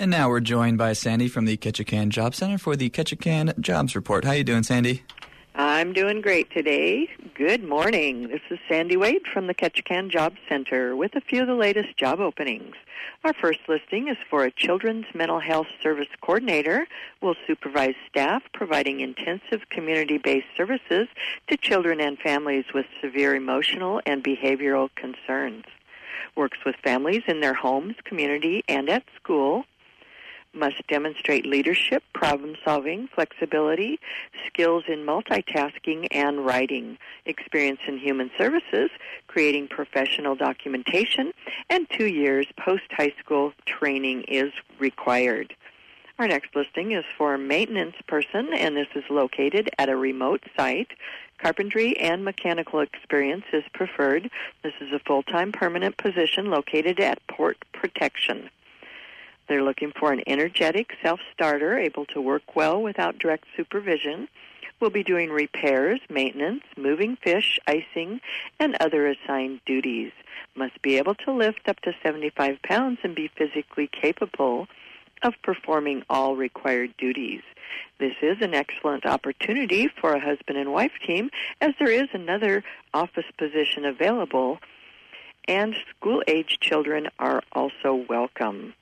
And now we're joined by Sandy from the Ketchikan Job Center for the Ketchikan Jobs Report. How you doing, Sandy? I'm doing great today. Good morning. This is Sandy Wade from the Ketchikan Job Center with a few of the latest job openings. Our first listing is for a Children's Mental Health Service Coordinator. Will supervise staff providing intensive community-based services to children and families with severe emotional and behavioral concerns. Works with families in their homes, community, and at school. Must demonstrate leadership, problem-solving, flexibility, skills in multitasking and writing, experience in human services, creating professional documentation, and 2 years post-high school training is required. Our next listing is for a maintenance person, and this is located at a remote site. Carpentry and mechanical experience is preferred. This is a full-time permanent position located at Port Protection. They're looking for an energetic self-starter, able to work well without direct supervision. We'll be doing repairs, maintenance, moving fish, icing, and other assigned duties. Must be able to lift up to 75 pounds and be physically capable of performing all required duties. This is an excellent opportunity for a husband and wife team, as there is another office position available, and school-age children are also welcome.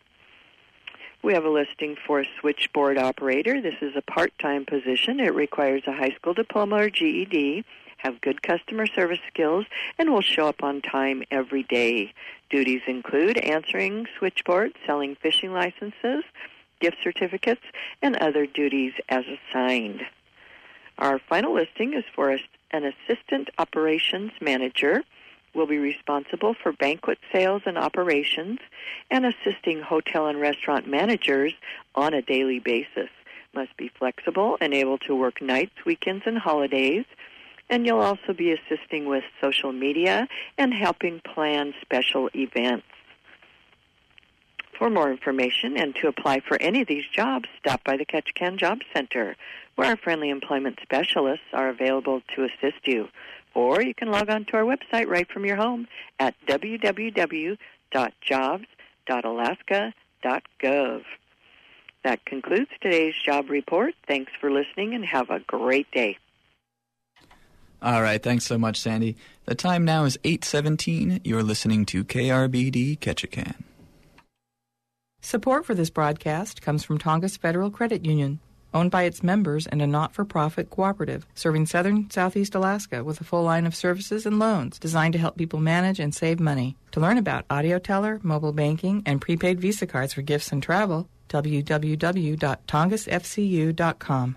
We have a listing for a switchboard operator. This is a part-time position. It requires a high school diploma or GED, have good customer service skills, and will show up on time every day. Duties include answering switchboard, selling fishing licenses, gift certificates, and other duties as assigned. Our final listing is for an assistant operations manager. Will be responsible for banquet sales and operations and assisting hotel and restaurant managers on a daily basis. Must be flexible and able to work nights, weekends, and holidays. And you'll also be assisting with social media and helping plan special events. For more information and to apply for any of these jobs, stop by the Ketchikan Job Center, where our friendly employment specialists are available to assist you. Or you can log on to our website right from your home at www.jobs.alaska.gov. That concludes today's job report. Thanks for listening and have a great day. All right, thanks so much, Sandy. The time now is 8:17. You're listening to KRBD Ketchikan. Support for this broadcast comes from Tongass Federal Credit Union, owned by its members and a not-for-profit cooperative serving southern Southeast Alaska with a full line of services and loans designed to help people manage and save money. To learn about audio teller, mobile banking, and prepaid Visa cards for gifts and travel, www.tongassfcu.com.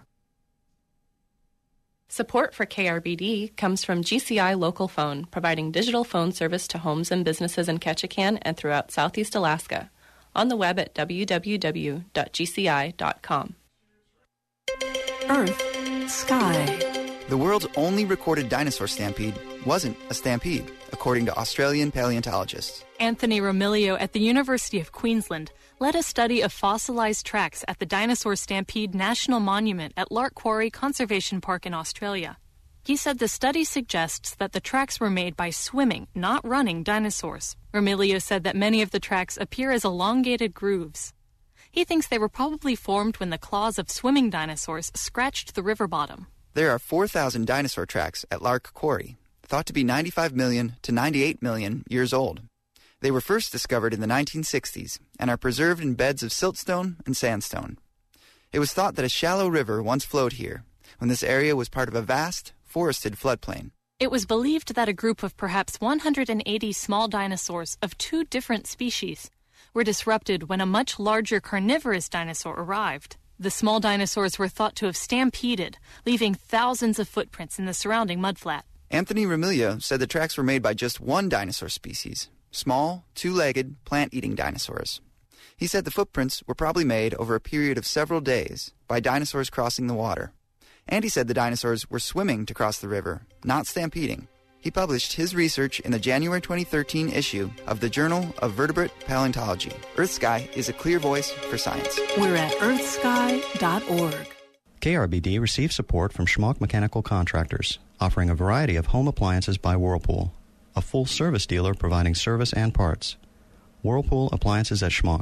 Support for KRBD comes from GCI Local Phone, providing digital phone service to homes and businesses in Ketchikan and throughout Southeast Alaska. On the web at www.gci.com. Earth, sky. The world's only recorded dinosaur stampede wasn't a stampede, according to Australian paleontologists. Anthony Romilio at the University of Queensland led a study of fossilized tracks at the Dinosaur Stampede National Monument at Lark Quarry Conservation Park in Australia. He said the study suggests that the tracks were made by swimming, not running dinosaurs. Romilio said that many of the tracks appear as elongated grooves. He thinks they were probably formed when the claws of swimming dinosaurs scratched the river bottom. There are 4,000 dinosaur tracks at Lark Quarry, thought to be 95 million to 98 million years old. They were first discovered in the 1960s and are preserved in beds of siltstone and sandstone. It was thought that a shallow river once flowed here, when this area was part of a vast, forested floodplain. It was believed that a group of perhaps 180 small dinosaurs of two different species were disrupted when a much larger carnivorous dinosaur arrived. The small dinosaurs were thought to have stampeded, leaving thousands of footprints in the surrounding mudflat. Anthony Romilio said the tracks were made by just one dinosaur species, small, two-legged, plant-eating dinosaurs. He said the footprints were probably made over a period of several days by dinosaurs crossing the water. And he said the dinosaurs were swimming to cross the river, not stampeding. He published his research in the January 2013 issue of the Journal of Vertebrate Paleontology. EarthSky is a clear voice for science. We're at earthsky.org. KRBD receives support from Schmock Mechanical Contractors, offering a variety of home appliances by Whirlpool, a full-service dealer providing service and parts. Whirlpool Appliances at Schmock,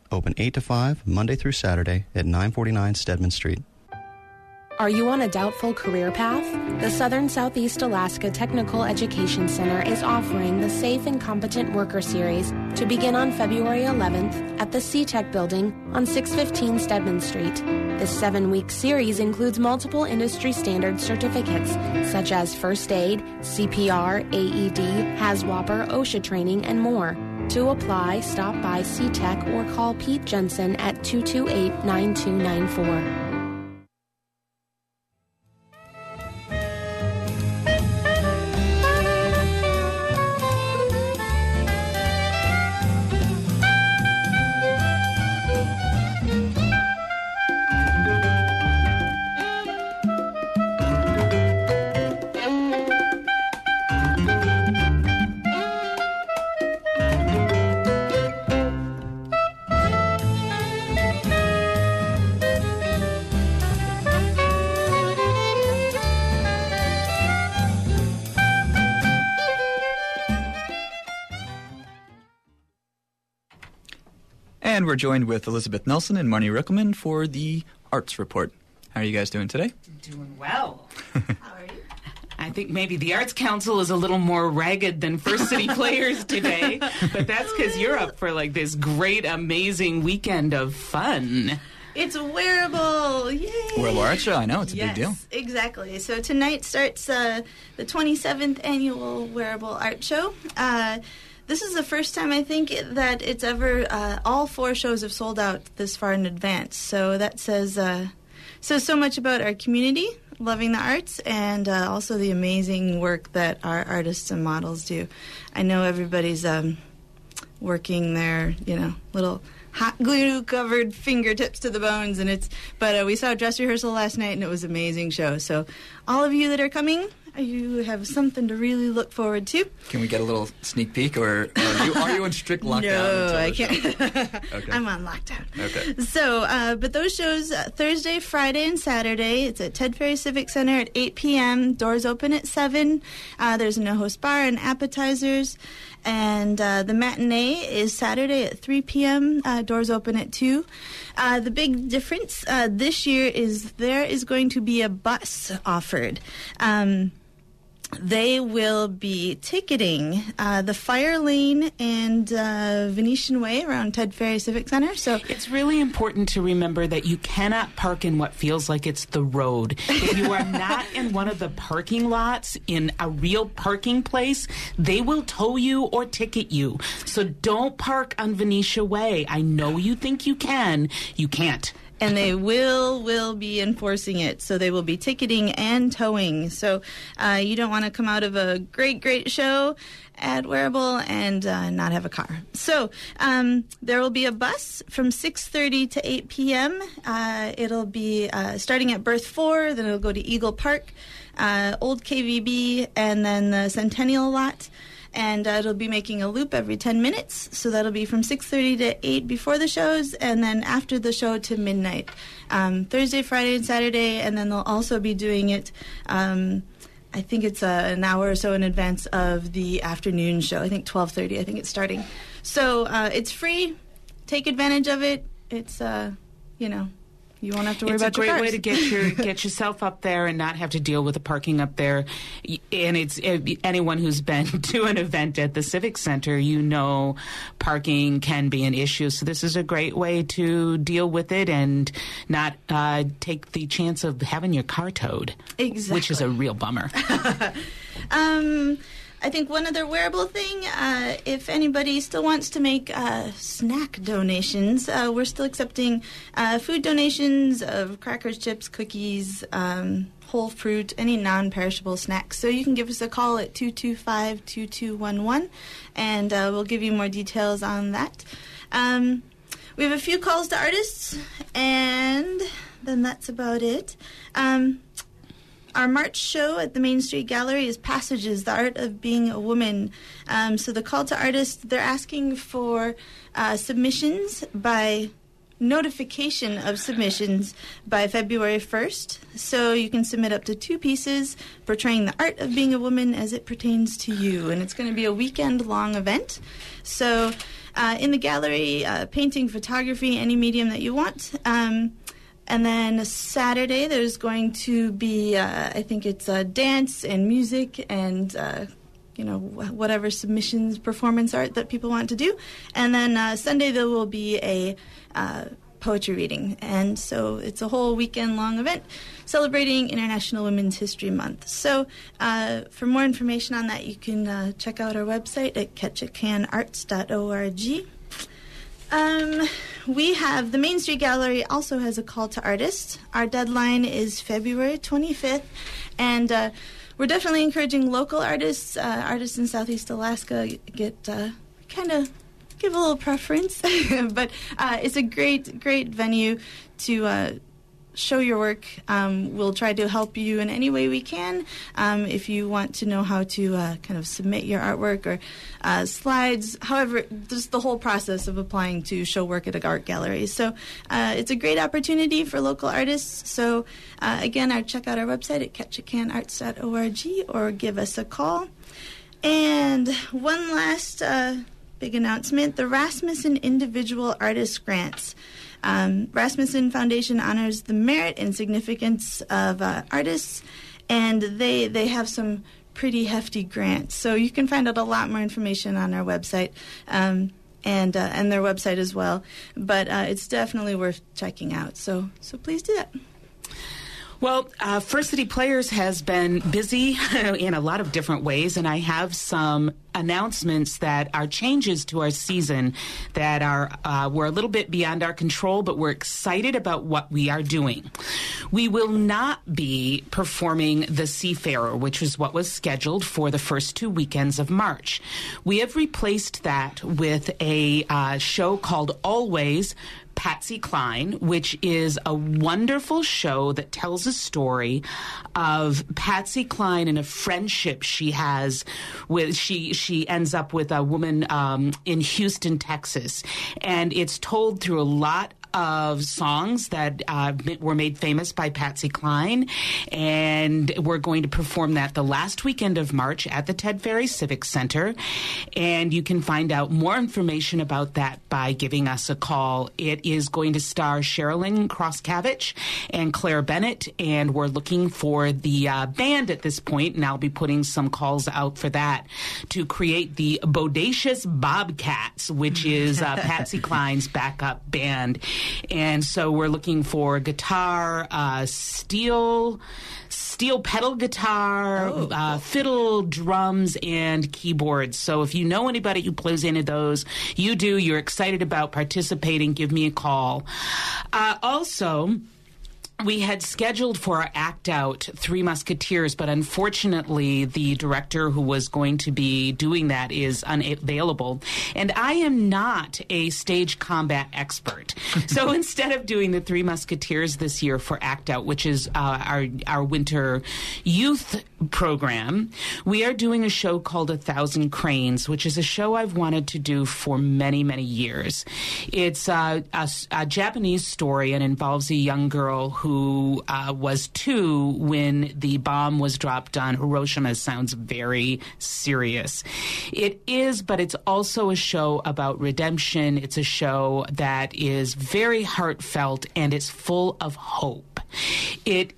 Open 8 to 5, Monday through Saturday at 949 Stedman Street. Are you on a doubtful career path? The Southern Southeast Alaska Technical Education Center is offering the Safe and Competent Worker Series to begin on February 11th at the CTEC building on 615 Stedman Street. This 7-week series includes multiple industry standard certificates such as first aid, CPR, AED, HAZWOPER, OSHA training, and more. To apply, stop by CTEC or call Pete Jensen at 228-9294. And we're joined with Elizabeth Nelson and Marnie Rickelman for the Arts Report. How are you guys doing today? Doing well. How are you? I think maybe the Arts Council is a little more ragged than First City Players today, but that's because you're up for like this great, amazing weekend of fun. It's a wearable, yay! Wearable Art Show, I know, it's a big deal. Exactly. So tonight starts the 27th annual Wearable Art Show. This is the first time, I think, that it's ever, all 4 shows have sold out this far in advance. So that says so much about our community, loving the arts, and also the amazing work that our artists and models do. I know everybody's working their, little hot glue covered fingertips to the bones, but we saw a dress rehearsal last night, and it was an amazing show. So all of you that are coming, you have something to really look forward to. Can we get a little sneak peek, or are you in strict lockdown? No, I can't. Okay. I'm on lockdown. Okay. So, but those shows, Thursday, Friday, and Saturday, it's at Ted Ferry Civic Center at 8 p.m. Doors open at 7. There's a no-host bar and appetizers. And the matinee is Saturday at 3 p.m. Doors open at 2. The big difference this year is there is going to be a bus offered. They will be ticketing the Fire Lane and Venetian Way around Ted Ferry Civic Center. So it's really important to remember that you cannot park in what feels like it's the road. If you are not in one of the parking lots in a real parking place, they will tow you or ticket you. So don't park on Venetia Way. I know you think you can. You can't. And they will be enforcing it. So they will be ticketing and towing. So you don't want to come out of a great show at Wearable and not have a car. So there will be a bus from 6:30 to 8 p.m. It'll be starting at Berth 4, then it'll go to Eagle Park, Old KVB, and then the Centennial Lot. And it'll be making a loop every 10 minutes. So that'll be from 6:30 to 8 before the shows, and then after the show to midnight. Thursday, Friday, and Saturday, and then they'll also be doing it, I think it's an hour or so in advance of the afternoon show. I think 12:30, I think it's starting. So it's free. Take advantage of it. It's, you won't have to worry about your cars. It's a great way to get yourself up there and not have to deal with the parking up there. And it's anyone who's been to an event at the Civic Center, parking can be an issue. So this is a great way to deal with it and not take the chance of having your car towed. Exactly. Which is a real bummer. I think one other wearable thing, if anybody still wants to make snack donations, we're still accepting food donations of crackers, chips, cookies, whole fruit, any non-perishable snacks. So you can give us a call at 225-2211, and we'll give you more details on that. We have a few calls to artists, and then that's about it. Our March show at the Main Street Gallery is Passages, the Art of Being a Woman. So the call to artists, they're asking for submissions by notification of submissions by February 1st. So you can submit up to 2 pieces portraying the art of being a woman as it pertains to you. And it's going to be a weekend-long event. So in the gallery, painting, photography, any medium that you want. And then Saturday, there's going to be, I think it's dance and music and, whatever submissions, performance art that people want to do. And then Sunday, there will be a poetry reading. And so it's a whole weekend-long event celebrating International Women's History Month. So for more information on that, you can check out our website at ketchikanarts.org. We have the Main Street Gallery also has a call to artists. Our deadline is February 25th, and we're definitely encouraging local artists, artists in Southeast Alaska, get kind of give a little preference, but it's a great venue to show your work. We'll try to help you in any way we can. If you want to know how to kind of submit your artwork or slides, however, just the whole process of applying to show work at an art gallery. So it's a great opportunity for local artists. So again, check out our website at ketchikanarts.org or give us a call. And one last big announcement, the Rasmussen Individual Artist Grants. Rasmussen Foundation honors the merit and significance of artists, and they have some pretty hefty grants. So you can find out a lot more information on our website and their website as well. But it's definitely worth checking out. So please do that. Well, First City Players has been busy in a lot of different ways, and I have some announcements that are changes to our season that we're a little bit beyond our control, but we're excited about what we are doing. We will not be performing the Seafarer, which is what was scheduled for the first 2 weekends of March. We have replaced that with a show called Always Patsy Cline, which is a wonderful show that tells a story of Patsy Cline and a friendship she has with, she ends up with a woman in Houston, Texas. And it's told through a lot of songs that were made famous by Patsy Cline, and we're going to perform that the last weekend of March at the Ted Ferry Civic Center, and you can find out more information about that by giving us a call. It is going to star Sherilyn Cross-Cavich and Claire Bennett, and we're looking for the band at this point, and I'll be putting some calls out for that, to create the Bodacious Bobcats, which is Patsy Cline's backup band. And so we're looking for guitar, steel pedal guitar, fiddle, drums, and keyboards. So if you know anybody who plays any of those, you're excited about participating, give me a call. Also, we had scheduled for our act out Three Musketeers, but unfortunately the director who was going to be doing that is unavailable. And I am not a stage combat expert. So instead of doing the Three Musketeers this year for act out, which is our winter youth program, we are doing a show called 1,000 Cranes, which is a show I've wanted to do for many, many years. It's a Japanese story and involves a young girl who was 2 when the bomb was dropped on Hiroshima. Sounds very serious. It is, but it's also a show about redemption. It's a show that is very heartfelt, and it's full of hope. It's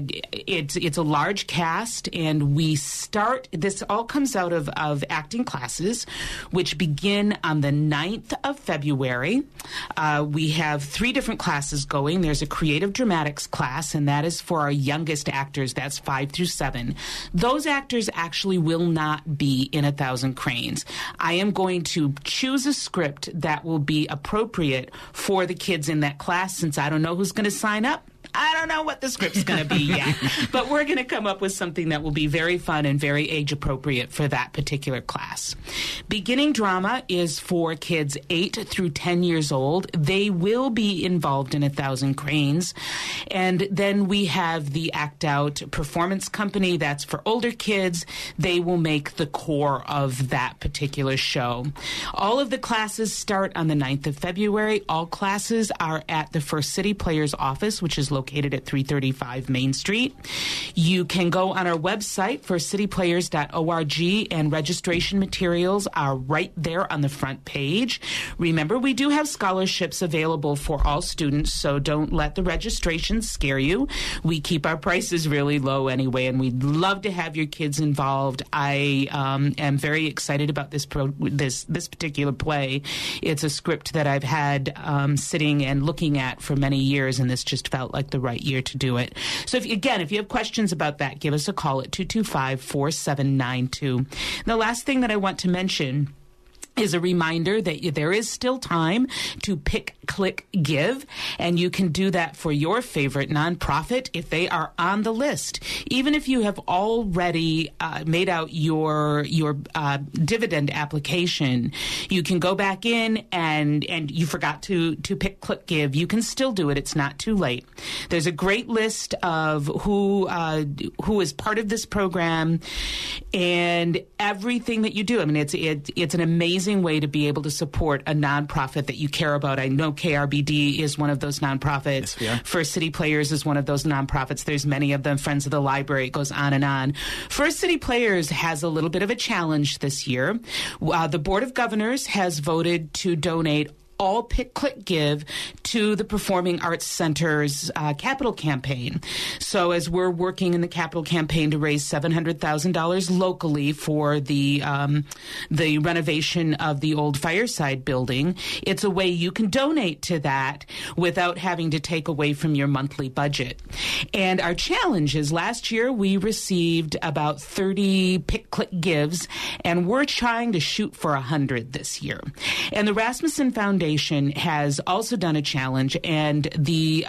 a large cast, and we start, this all comes out of acting classes, which begin on the 9th of February. We have 3 different classes going. There's a creative dramatics class, and that is for our youngest actors. That's 5 through 7. Those actors actually will not be in 1,000 Cranes. I am going to choose a script that will be appropriate for the kids in that class, since I don't know who's going to sign up. I don't know what the script's going to be yet, but we're going to come up with something that will be very fun and very age-appropriate for that particular class. Beginning drama is for kids 8 through 10 years old. They will be involved in 1,000 Cranes. And then we have the Act Out Performance Company. That's for older kids. They will make the core of that particular show. All of the classes start on the 9th of February. All classes are at the First City Players office, which is located located at 335 Main Street. You can go on our website for cityplayers.org, and registration materials are right there on the front page. Remember, we do have scholarships available for all students, so don't let the registration scare you. We keep our prices really low anyway, and we'd love to have your kids involved. I am very excited about this particular play. It's a script that I've had sitting and looking at for many years, and this just felt like the right year to do it. So if you have questions about that, give us a call at 225-4792. The last thing that I want to mention is a reminder that there is still time to pick, click, give, and you can do that for your favorite nonprofit if they are on the list. Even if you have already made out your dividend application, you can go back in and you forgot to pick, click, give. You can still do it. It's not too late. There's a great list of who is part of this program and everything that you do. I mean, it's an amazing way to be able to support a nonprofit that you care about. I know KRBD is one of those nonprofits. Yes, First City Players is one of those nonprofits. There's many of them. Friends of the Library, it goes on and on. First City Players has a little bit of a challenge this year. The Board of Governors has voted to donate all pick, click, give to the Performing Arts Center's capital campaign. So as we're working in the capital campaign to raise $700,000 locally for the renovation of the old Fireside building, it's a way you can donate to that without having to take away from your monthly budget. And our challenge is last year we received about 30 pick, click, gives, and we're trying to shoot for 100 this year. And the Rasmussen Foundation has also done a challenge, and the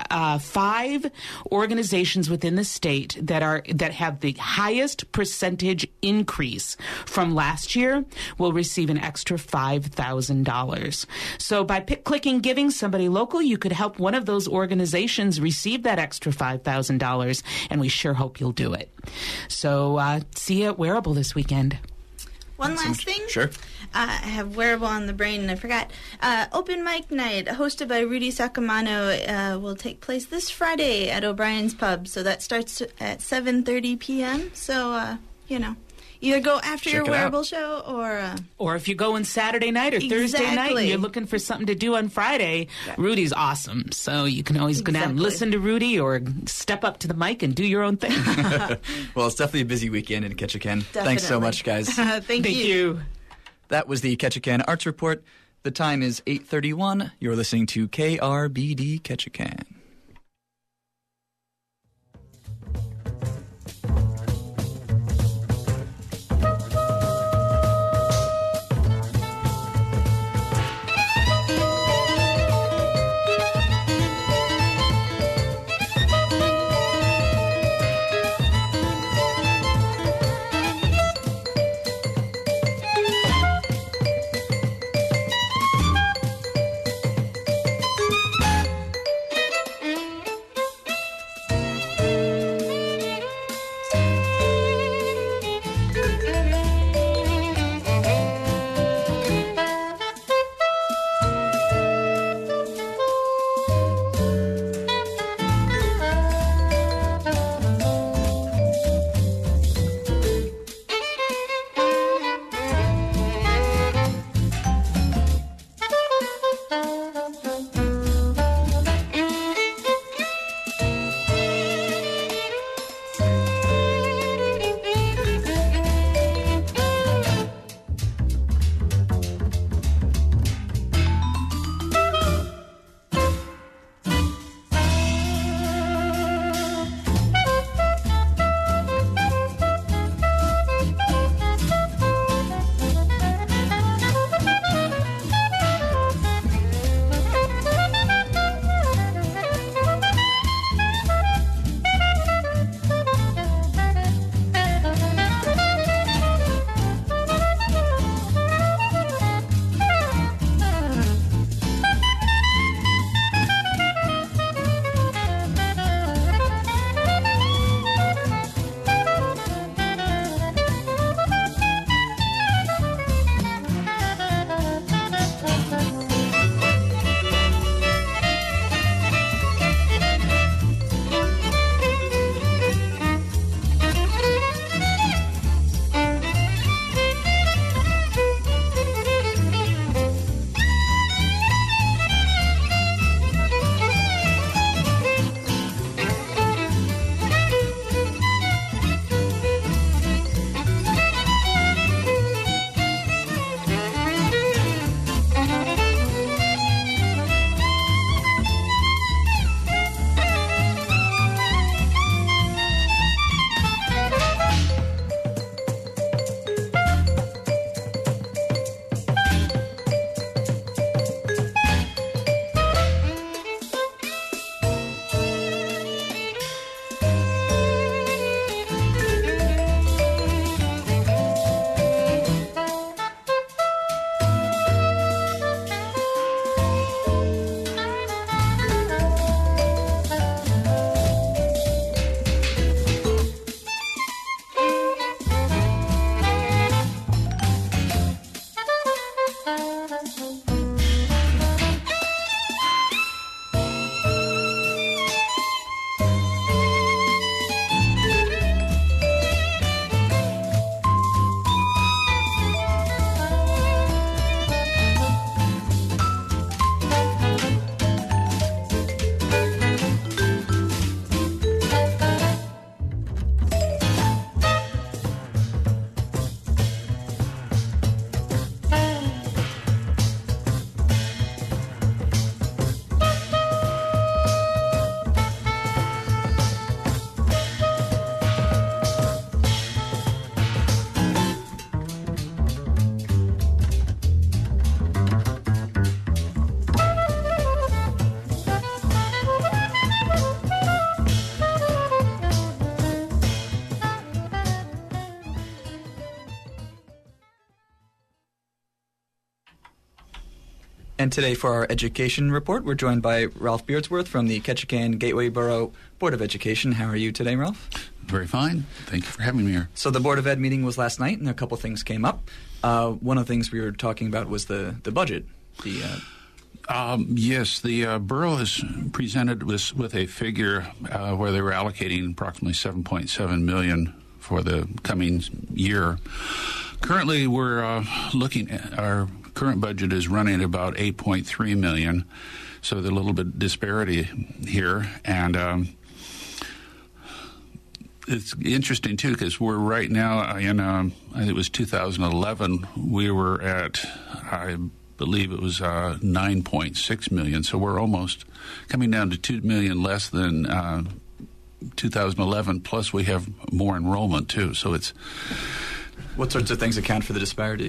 5 organizations within the state that have the highest percentage increase from last year will receive an extra $5,000. So by clicking giving somebody local, you could help one of those organizations receive that extra $5,000, and we sure hope you'll do it. So see you at Wearable this weekend. One last thing. Sure. I have Wearable on the brain, and I forgot. Open mic night, hosted by Rudy Sakamano, will take place this Friday at O'Brien's Pub. So that starts at 7:30 p.m. So, either go after your Wearable show or if you're going Saturday night or Thursday night and you're looking for something to do on Friday, Rudy's awesome. So you can always go down and listen to Rudy or step up to the mic and do your own thing. Well, it's definitely a busy weekend in Ketchikan. Thanks so much, guys. Thank you. That was the Ketchikan Arts Report. The time is 8:31. You're listening to KRBD Ketchikan. And today for our education report, we're joined by Ralph Beardsworth from the Ketchikan Gateway Borough Board of Education. How are you today, Ralph? Very fine. Thank you for having me here. So the Board of Ed meeting was last night, and a couple things came up. One of the things we were talking about was the budget. Yes, the borough has presented with a figure where they were allocating approximately $7.7 million for the coming year. Currently, we're looking at our current budget is running at about $8.3 million, so there's a little bit disparity here, and it's interesting too because we're right now in I think it was 2011. We were at I believe it was 9.6 million, so we're almost coming down to 2 million less than 2011. Plus, we have more enrollment too, so it's. What sorts of things account for the disparity?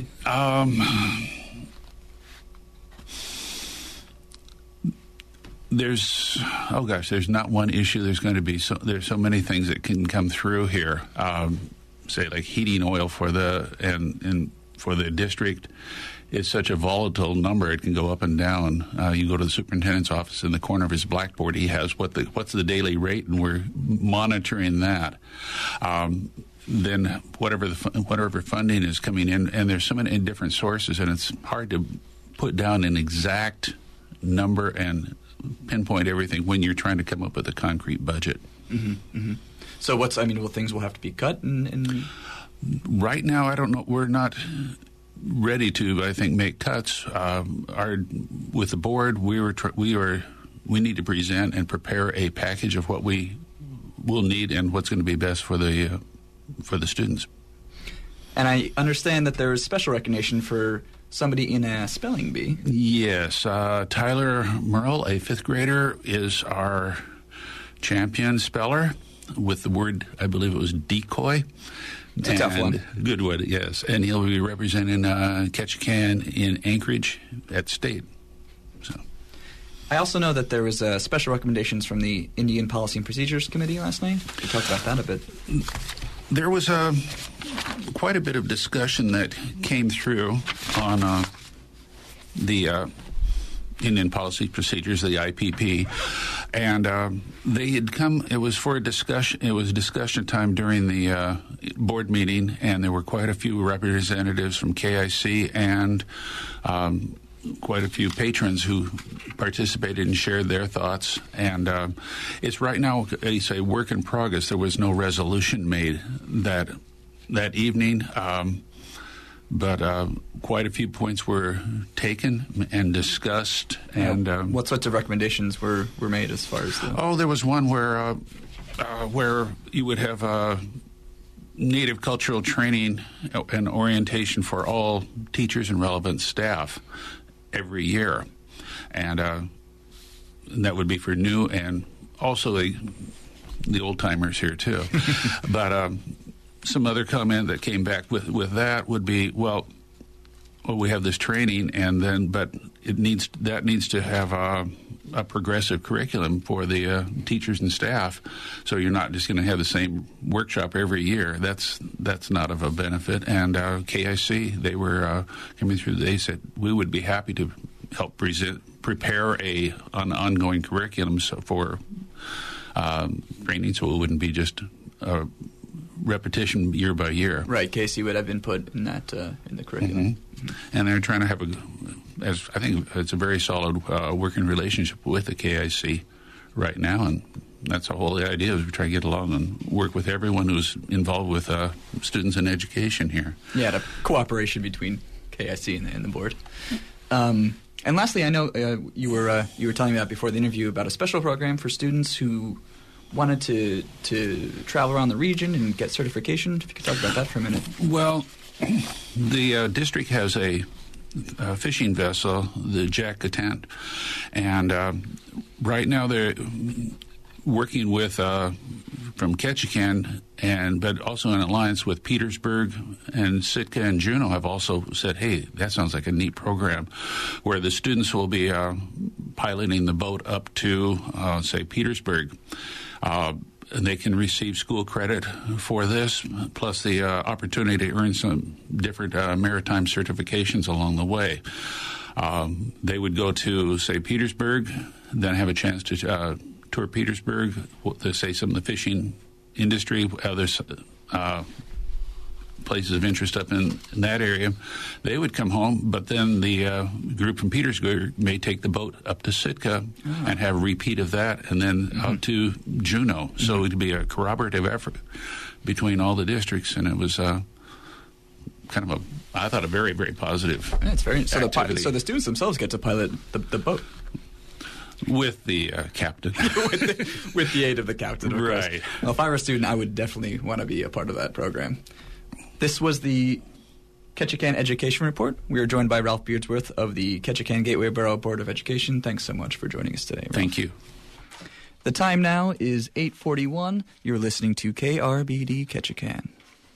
There's not one issue. There's going to be there's so many things that can come through here. Say like heating oil for the for the district. It's such a volatile number; it can go up and down. You go to the superintendent's office, in the corner of his blackboard, he has what's the daily rate, and we're monitoring that. Then whatever funding is coming in, and there's so many different sources, and it's hard to put down an exact number and pinpoint everything when you're trying to come up with a concrete budget. Mm-hmm, mm-hmm. So will things will have to be cut? Right now, I don't know. We're not ready to, I think, make cuts. With the board, we need to present and prepare a package of what we will need and what's going to be best for the students. And I understand that there is special recognition for somebody in a spelling bee. Yes. Tyler Merle, a fifth grader, is our champion speller with the word, I believe it was decoy. It's a tough one. Good one, yes. And he'll be representing Ketchikan in Anchorage at state. So. I also know that there was special recommendations from the Indian Policy and Procedures Committee last night. We talked about that a bit. There was quite a bit of discussion that came through on the Indian Policy Procedures, the IPP, and they had come. It was for a discussion. It was discussion time during the board meeting, and there were quite a few representatives from KIC and quite a few patrons who participated and shared their thoughts. And it's right now, it's a work in progress. There was no resolution made that evening, but quite a few points were taken and discussed. And what sorts of recommendations were made as far as the... there was one where you would have Native cultural training and orientation for all teachers and relevant staff every year, and that would be for new and also the old timers here too. But some other comment that came back with that would be, well, we have this training, but that needs to have a progressive curriculum for the teachers and staff. So you're not just going to have the same workshop every year. That's not of a benefit. And KIC, they were coming through. They said we would be happy to help prepare an ongoing curriculum for training, so it wouldn't be just repetition year by year. Right, KIC would have input in that in the curriculum. Mm-hmm. And they're trying to have I think it's a very solid working relationship with the KIC right now, and that's the whole idea, is we try to get along and work with everyone who's involved with students in education here. Yeah, the cooperation between KIC and the board. And lastly, I know you were telling me about before the interview about a special program for students who wanted to travel around the region and get certification. If you could talk about that for a minute. Well, the district has a fishing vessel, the Jack Catant, and right now they're working with from Ketchikan, but also in alliance with Petersburg and Sitka and Juneau have also said, hey, that sounds like a neat program, where the students will be piloting the boat up to, say, Petersburg. And they can receive school credit for this, plus the opportunity to earn some different maritime certifications along the way. They would go to, say, Petersburg, then have a chance to tour Petersburg, to say some of the fishing industry, other places of interest up in that area. They would come home, but then the group from Petersburg may take the boat up to Sitka and have a repeat of that, and then out to Juneau. So it would be a corroborative effort between all the districts, and it was kind of I thought, a very, very positive activity. So the students themselves get to pilot the boat. With the captain. with the aid of the captain, of course. Right. Well, if I were a student, I would definitely want to be a part of that program. This was the Ketchikan Education Report. We are joined by Ralph Beardsworth of the Ketchikan Gateway Borough Board of Education. Thanks so much for joining us today, Ralph. Thank you. The time now is 8:41. You're listening to KRBD Ketchikan.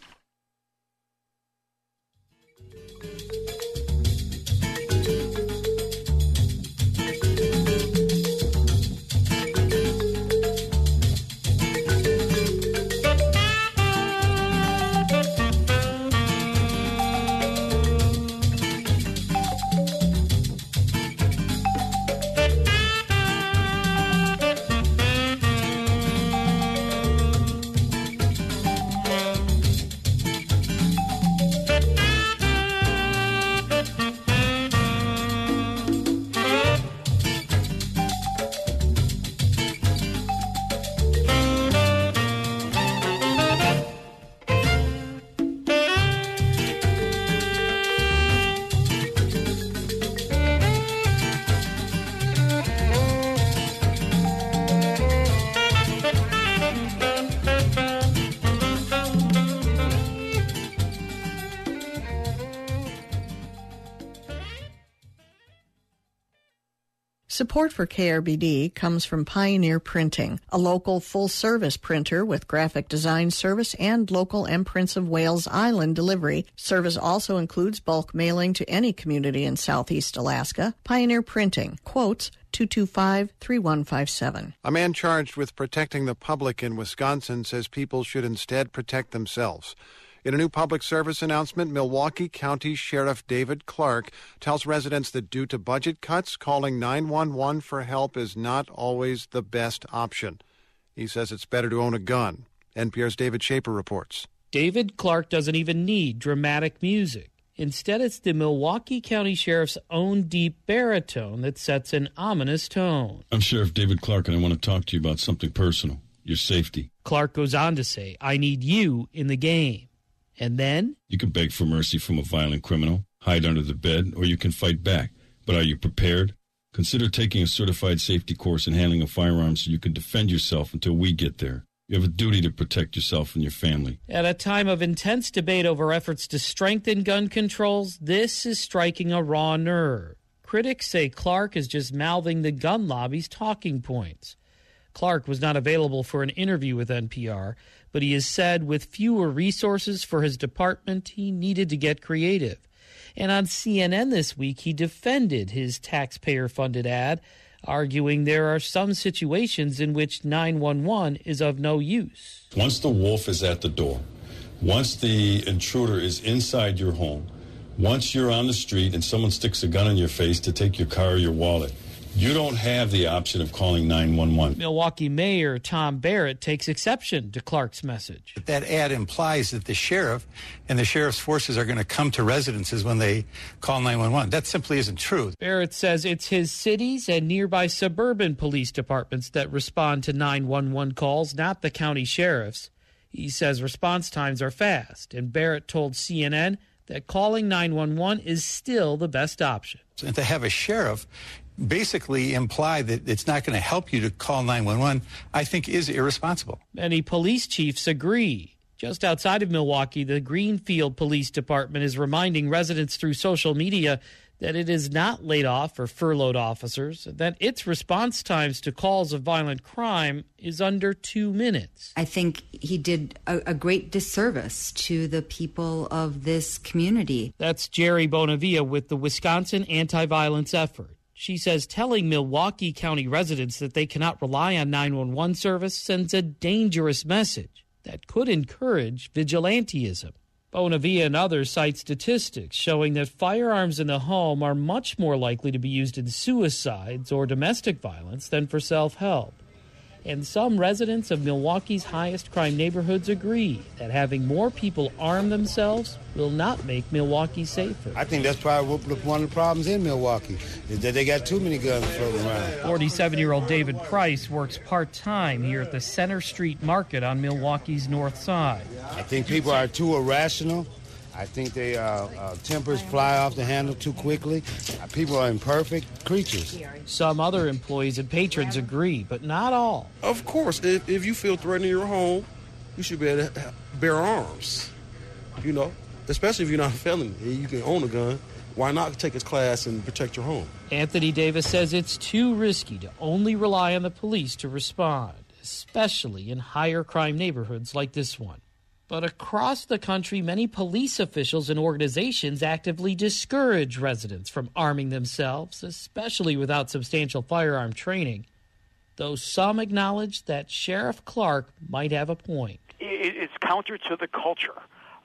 Support for KRBD comes from Pioneer Printing, a local full-service printer with graphic design service and local M Prince of Wales Island delivery. Service also includes bulk mailing to any community in Southeast Alaska. Pioneer Printing, quotes 225-3157. A man charged with protecting the public in Wisconsin says people should instead protect themselves. In a new public service announcement, Milwaukee County Sheriff David Clark tells residents that due to budget cuts, calling 911 for help is not always the best option. He says it's better to own a gun. NPR's David Shaper reports. David Clark doesn't even need dramatic music. Instead, it's the Milwaukee County Sheriff's own deep baritone that sets an ominous tone. I'm Sheriff David Clark, and I want to talk to you about something personal, your safety. Clark goes on to say, I need you in the game. And then? You can beg for mercy from a violent criminal, hide under the bed, or you can fight back. But are you prepared? Consider taking a certified safety course in handling a firearm so you can defend yourself until we get there. You have a duty to protect yourself and your family. At a time of intense debate over efforts to strengthen gun controls, this is striking a raw nerve. Critics say Clark is just mouthing the gun lobby's talking points. Clark was not available for an interview with NPR, but he has said with fewer resources for his department, he needed to get creative. And on CNN this week, he defended his taxpayer-funded ad, arguing there are some situations in which 911 is of no use. Once the wolf is at the door, once the intruder is inside your home, once you're on the street and someone sticks a gun in your face to take your car or your wallet, you don't have the option of calling 911. Milwaukee Mayor Tom Barrett takes exception to Clark's message. That ad implies that the sheriff and the sheriff's forces are going to come to residences when they call 911. That simply isn't true. Barrett says it's his cities and nearby suburban police departments that respond to 911 calls, not the county sheriffs. He says response times are fast, and Barrett told CNN that calling 911 is still the best option. And to have a sheriff basically imply that it's not going to help you to call 911, I think is irresponsible. Many police chiefs agree. Just outside of Milwaukee, the Greenfield Police Department is reminding residents through social media that it has not laid off or furloughed officers, that its response times to calls of violent crime is under 2 minutes. I think he did a great disservice to the people of this community. That's Jerry Bonavia with the Wisconsin Anti-Violence Effort. She says telling Milwaukee County residents that they cannot rely on 911 service sends a dangerous message that could encourage vigilantism. Bonavia and others cite statistics showing that firearms in the home are much more likely to be used in suicides or domestic violence than for self-help. And some residents of Milwaukee's highest crime neighborhoods agree that having more people arm themselves will not make Milwaukee safer. I think that's probably one of the problems in Milwaukee, is that they got too many guns floating around. 47-year-old David Price works part-time here at the Center Street Market on Milwaukee's north side. I think people are too irrational. I think they tempers fly off the handle too quickly. People are imperfect creatures. Some other employees and patrons agree, but not all. Of course, if you feel threatened in your home, you should be able to bear arms, you know, especially if you're not a felon. You can own a gun. Why not take his class and protect your home? Anthony Davis says it's too risky to only rely on the police to respond, especially in higher crime neighborhoods like this one. But across the country, many police officials and organizations actively discourage residents from arming themselves, especially without substantial firearm training, though some acknowledge that Sheriff Clark might have a point. It's counter to the culture,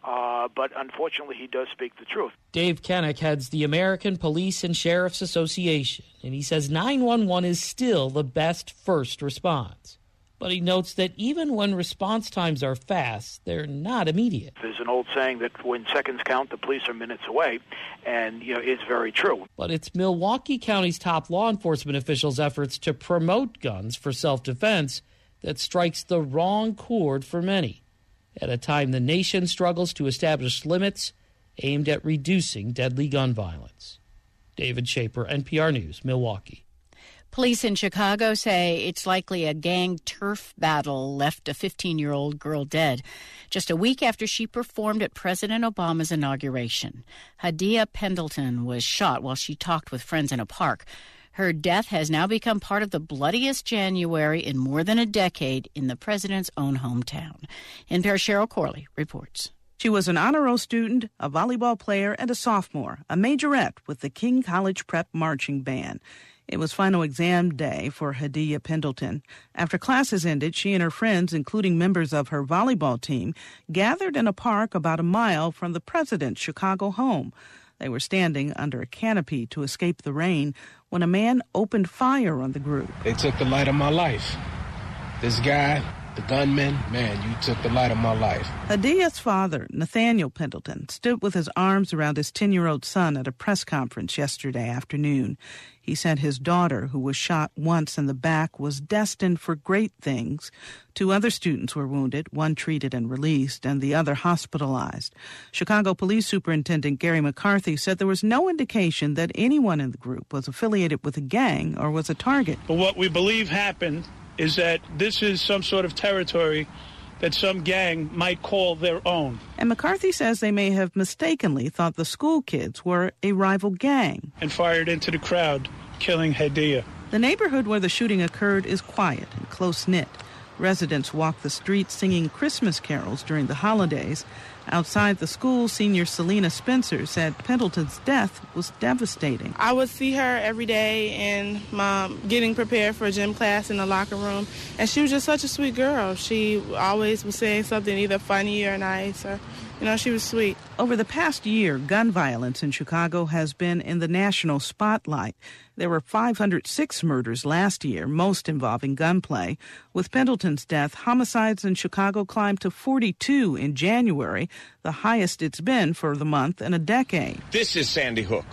but unfortunately he does speak the truth. Dave Kennick heads the American Police and Sheriffs Association, and he says 911 is still the best first response. But he notes that even when response times are fast, they're not immediate. There's an old saying that when seconds count, the police are minutes away, and it's very true. But it's Milwaukee County's top law enforcement officials' efforts to promote guns for self-defense that strikes the wrong chord for many, at a time the nation struggles to establish limits aimed at reducing deadly gun violence. David Shaper, NPR News, Milwaukee. Police in Chicago say it's likely a gang turf battle left a 15-year-old girl dead just a week after she performed at President Obama's inauguration. Hadia Pendleton was shot while she talked with friends in a park. Her death has now become part of the bloodiest January in more than a decade in the president's own hometown. NPR's Cheryl Corley reports. She was an honor roll student, a volleyball player, and a sophomore, a majorette with the King College Prep Marching Band. It was final exam day for Hadia Pendleton. After classes ended, she and her friends, including members of her volleyball team, gathered in a park about a mile from the president's Chicago home. They were standing under a canopy to escape the rain when a man opened fire on the group. They took the light of my life. This guy, the gunman, man, you took the light of my life. Hadia's father, Nathaniel Pendleton, stood with his arms around his 10-year-old son at a press conference yesterday afternoon. He said his daughter, who was shot once in the back, was destined for great things. 2 other students were wounded, one treated and released, and the other hospitalized. Chicago Police Superintendent Gary McCarthy said there was no indication that anyone in the group was affiliated with a gang or was a target. But what we believe happened is that this is some sort of territory that some gang might call their own. And McCarthy says they may have mistakenly thought the school kids were a rival gang. And fired into the crowd, killing Hadia. The neighborhood where the shooting occurred is quiet and close-knit. Residents walk the streets singing Christmas carols during the holidays. Outside the school, senior Selena Spencer said Pendleton's death was devastating. I would see her every day and Mom getting prepared for gym class in the locker room. And she was just such a sweet girl. She always was saying something either funny or nice or, she was sweet. Over the past year, gun violence in Chicago has been in the national spotlight. There were 506 murders last year, most involving gunplay. With Pendleton's death, homicides in Chicago climbed to 42 in January, the highest it's been for the month in a decade. This is Sandy Hook.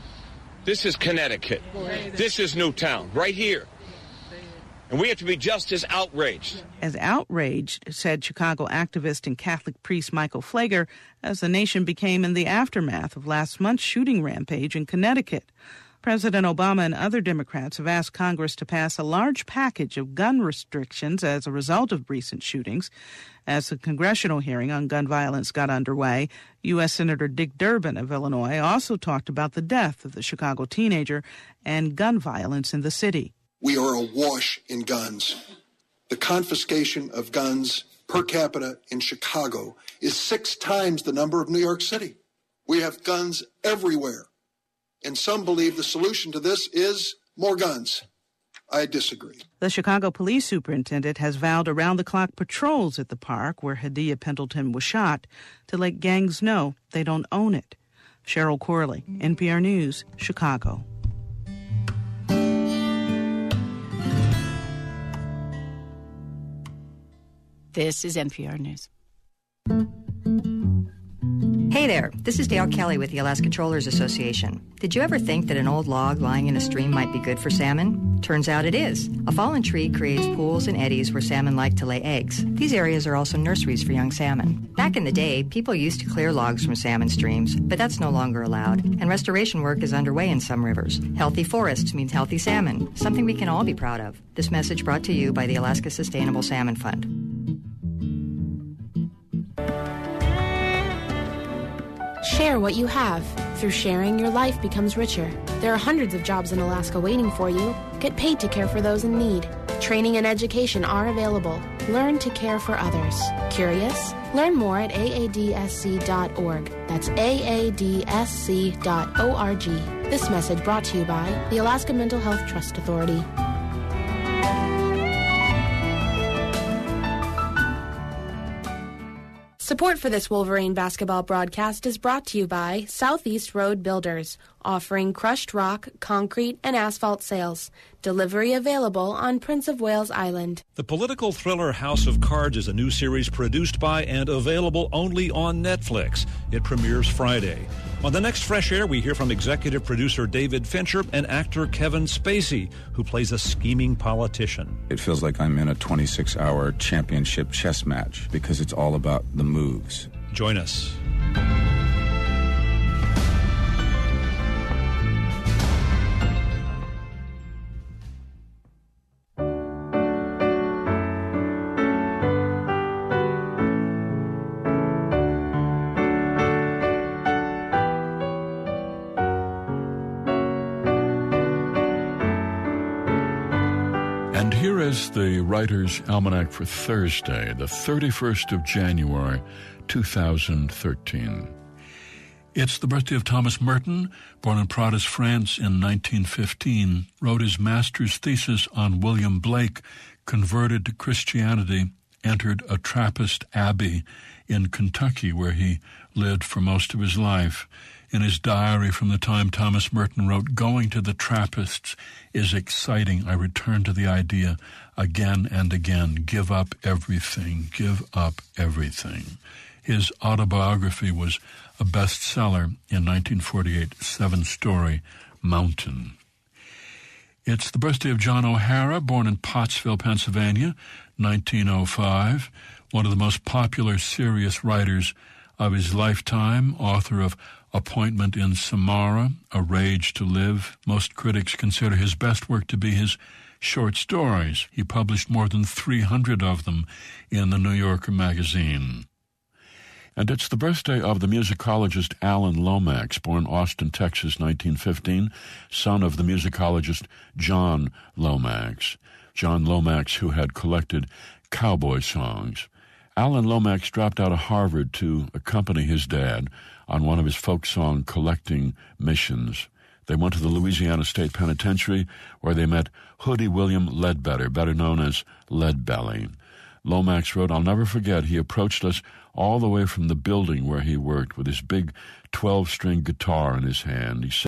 This is Connecticut. This is Newtown, right here. And we have to be just as outraged. As outraged, said Chicago activist and Catholic priest Michael Flager, as the nation became in the aftermath of last month's shooting rampage in Connecticut. President Obama and other Democrats have asked Congress to pass a large package of gun restrictions as a result of recent shootings. As the congressional hearing on gun violence got underway, U.S. Senator Dick Durbin of Illinois also talked about the death of the Chicago teenager and gun violence in the city. We are awash in guns. The confiscation of guns per capita in Chicago is 6 times the number of New York City. We have guns everywhere. And some believe the solution to this is more guns. I disagree. The Chicago police superintendent has vowed around-the-clock patrols at the park where Hadiyah Pendleton was shot to let gangs know they don't own it. Cheryl Corley, NPR News, Chicago. This is NPR News. Hey there, this is Dale Kelly with the Alaska Trollers Association. Did you ever think that an old log lying in a stream might be good for salmon? Turns out it is. A fallen tree creates pools and eddies where salmon like to lay eggs. These areas are also nurseries for young salmon. Back in the day, people used to clear logs from salmon streams, but that's no longer allowed, and restoration work is underway in some rivers. Healthy forests means healthy salmon, something we can all be proud of. This message brought to you by the Alaska Sustainable Salmon Fund. Share what you have. Through sharing, your life becomes richer. There are hundreds of jobs in Alaska waiting for you. Get paid to care for those in need. Training and education are available. Learn to care for others. Curious? Learn more at aadsc.org. That's aadsc.org. This message brought to you by the Alaska Mental Health Trust Authority. Support for this Wolverine basketball broadcast is brought to you by Southeast Road Builders, offering crushed rock, concrete, and asphalt sales. Delivery available on Prince of Wales Island. The political thriller House of Cards is a new series produced by and available only on Netflix. It premieres Friday. On the next Fresh Air, we hear from executive producer David Fincher and actor Kevin Spacey, who plays a scheming politician. It feels like I'm in a 26-hour championship chess match because it's all about the moves. Join us. And here is the Writer's Almanac for Thursday, the 31st of January, 2013. It's the birthday of Thomas Merton, born in Prades, France in 1915, wrote his master's thesis on William Blake, converted to Christianity, entered a Trappist abbey in Kentucky where he lived for most of his life. In his diary from the time, Thomas Merton wrote, "Going to the Trappists is exciting. I return to the idea again and again. Give up everything. Give up everything." His autobiography was a bestseller in 1948, 7-story Mountain. It's the birthday of John O'Hara, born in Pottsville, Pennsylvania, 1905, one of the most popular serious writers of his lifetime, author of Appointment in Samara, A Rage to Live. Most critics consider his best work to be his short stories. He published more than 300 of them in the New Yorker magazine. And it's the birthday of the musicologist Alan Lomax, born Austin, Texas, 1915, son of the musicologist John Lomax. John Lomax, who had collected cowboy songs. Alan Lomax dropped out of Harvard to accompany his dad on one of his folk song collecting missions. They went to the Louisiana State Penitentiary, where they met Hoodie William Ledbetter, better known as Leadbelly. Lomax wrote, "I'll never forget, he approached us all the way from the building where he worked with his big 12-string guitar in his hand. He said,